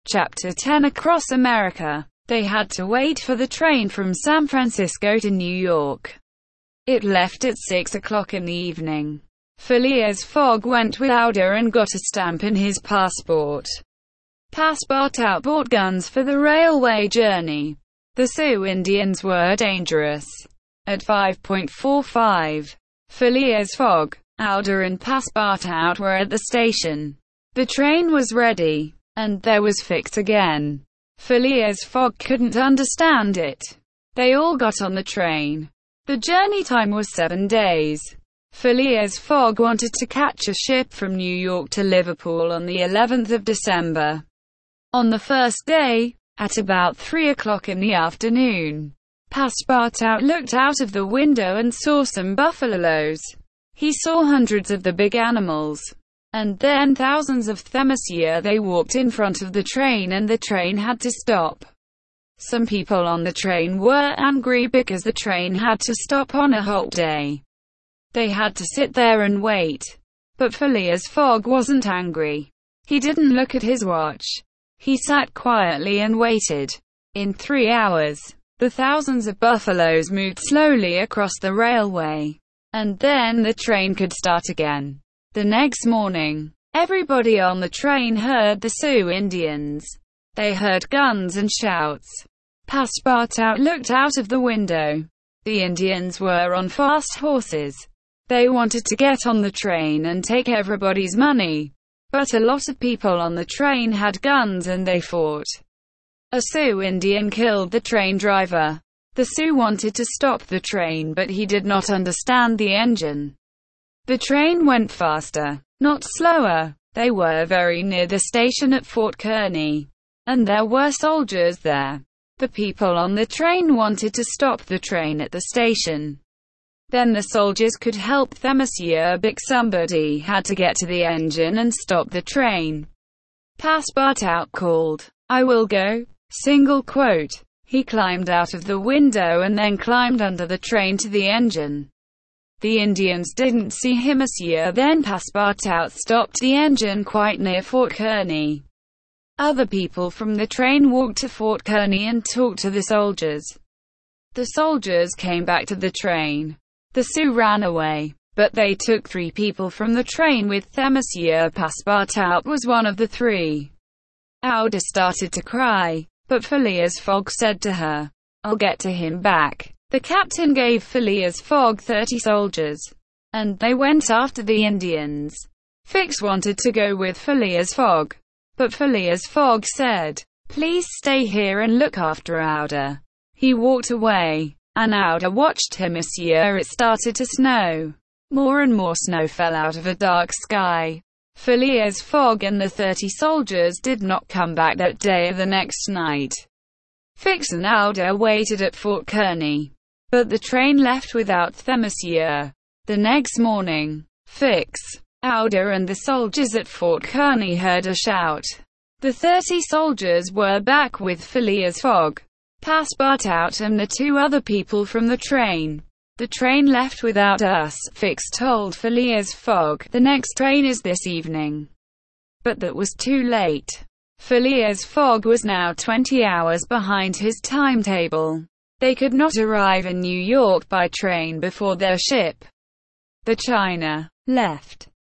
Chapter 10 Across America. They had to wait for the train from San Francisco to New York. It left at 6 o'clock in the evening. Phileas Fogg went with Aouda and got a stamp in his passport. Passepartout bought guns for the railway journey. The Sioux Indians were dangerous. At 5:45, Phileas Fogg, Aouda and Passepartout were at the station. The train was ready. And there was Fix again. Phileas Fogg couldn't understand it. They all got on the train. The journey time was 7 days. Phileas Fogg wanted to catch a ship from New York to Liverpool on the 11th of December. On the first day, at about 3 o'clock in the afternoon, Passepartout looked out of the window and saw some buffaloes. He saw hundreds of the big animals. And then thousands of Themyscira. They walked in front of the train and the train had to stop. Some people on the train were angry because the train had to stop on a hot day. They had to sit there and wait. But Phileas Fogg wasn't angry. He didn't look at his watch. He sat quietly and waited. In 3 hours, the thousands of buffaloes moved slowly across the railway. And then the train could start again. The next morning, everybody on the train heard the Sioux Indians. They heard guns and shouts. Passepartout looked out of the window. The Indians were on fast horses. They wanted to get on the train and take everybody's money. But a lot of people on the train had guns and they fought. A Sioux Indian killed the train driver. The Sioux wanted to stop the train, but he did not understand the engine. The train went faster, not slower. They were very near the station at Fort Kearny, and there were soldiers there. The people on the train wanted to stop the train at the station. Then the soldiers could help Themyscira, but somebody had to get to the engine and stop the train. Passepartout called, "I will go." Single quote. He climbed out of the window and then climbed under the train to the engine. The Indians didn't see Themyscira. Then Passepartout stopped the engine quite near Fort Kearny. Other people from the train walked to Fort Kearny and talked to the soldiers. The soldiers came back to the train. The Sioux ran away, but they took 3 people from the train with Themyscira. Passepartout was one of the 3. Aouda started to cry, but Phileas Fogg said to her, "I'll get to him back." The captain gave Phileas Fogg 30 soldiers, and they went after the Indians. Fix wanted to go with Phileas Fogg, but Phileas Fogg said, "Please stay here and look after Aouda." He walked away, and Aouda watched Themyscira. It started to snow. More and more snow fell out of a dark sky. Phileas Fogg and the 30 soldiers did not come back that day or the next night. Fix and Aouda waited at Fort Kearny. But the train left without Themyscira. The next morning, Fix, Aouda and the soldiers at Fort Kearny heard a shout. The 30 soldiers were back with Phileas Fogg, Passepartout and the 2 other people from the train. "The train left without us," Fix told Phileas Fogg. "The next train is this evening." But that was too late. Phileas Fogg was now 20 hours behind his timetable. They could not arrive in New York by train before their ship, the China, left.